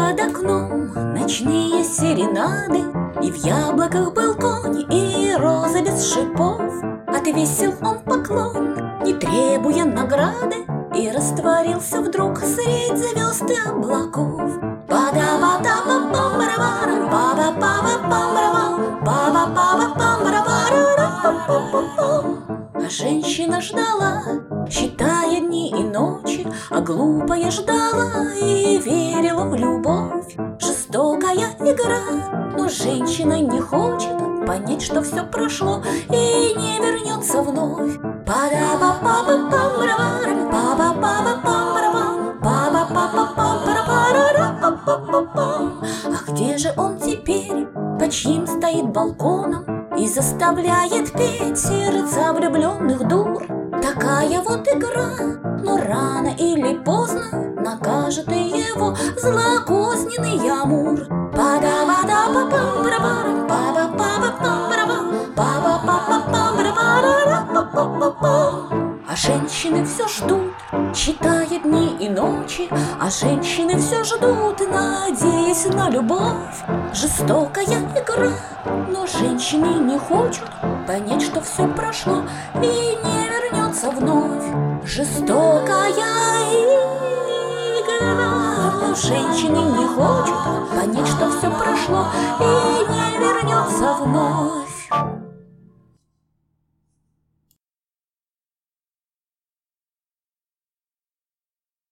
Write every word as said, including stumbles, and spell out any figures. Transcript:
под окном ночные серенады, и в яблоках был конь, и роза без шипов. Отвесил он поклон, не требуя награды, и растворился вдруг средь звезд и облаков. Ба-да-ба-да-ба-бам-барабарам, ба-ба-ба-ба-бам-барабам, ба-ба-ба-ба-бам-барабарам. А женщина ждала, считая дни и ночи, а глупая ждала и верила в любовь. Жестокая игра, но женщина не хочет понять, что все прошло и не вернется вновь. Ба-да-ба-ба-ба-бам-барабарам, ба-ба-ба-ба-бам-барабам, ба-ба-ба-ба-бам-барабарам. А где же он теперь, под чьим стоит балконом и заставляет петь сердца влюбленных дур? Такая вот игра, но рано или поздно накажет и его злокозненный Амур. Ба-да-ба-да-ба-бам-барабарам, ба-ба-ба-ба-бам-барабам, ба-ба-ба-ба-бам-барабам. А женщины все ждут, считая дни и ночи, а женщины все ждут, надеясь на любовь. Жестокая игра, но женщины не хочет понять, что все прошло и не вернется вновь. Жестокая игра, но женщины не хочет понять, что все прошло и не вернется вновь.